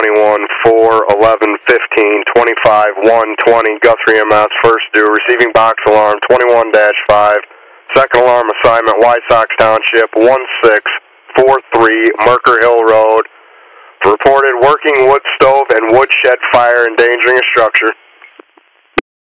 21, 4, 11, 15, 25, 1, 20, Guthrie MS, first due, receiving box alarm 21-5, second alarm assignment, White Sox Township, 1643, Merker Hill Road. Reported working wood stove and wood shed fire endangering a structure.